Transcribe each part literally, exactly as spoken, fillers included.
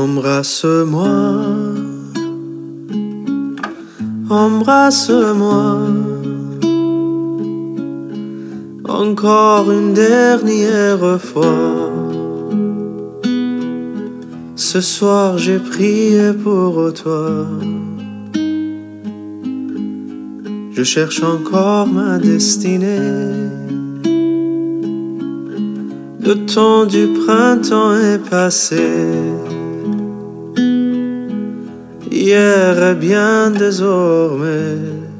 Embrasse-moi, embrasse-moi, encore une dernière fois. Ce soir j'ai prié pour toi. Je cherche encore ma destinée. Le temps du printemps est passé. Hier est bien désormais.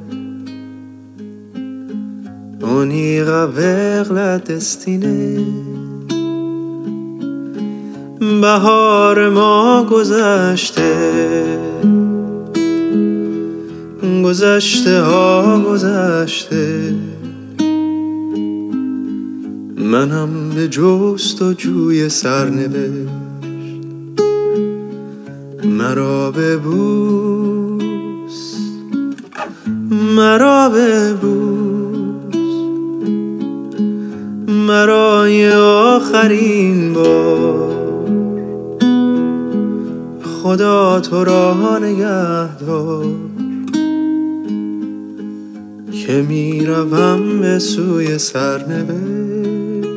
On ira vers la destinée. بهار ما گذشته، گذشته ها گذشته. منم به جست و جوی سرنوشت. مرا ببوس، مرا ببوس، مرای آخرین بار. خدا تو را نگهدار که می روم به سوی سرنوشت.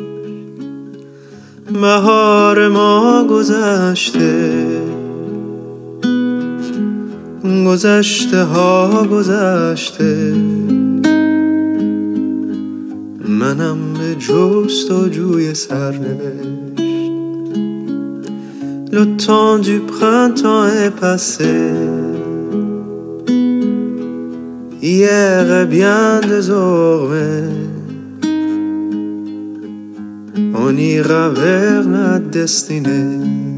بهار ما گذشته، گذشته ها گذشته. منم به جست و جوی سرنوشت. Le temps du printemps est passé. Hier est bien désormais. On ira vers la destinée.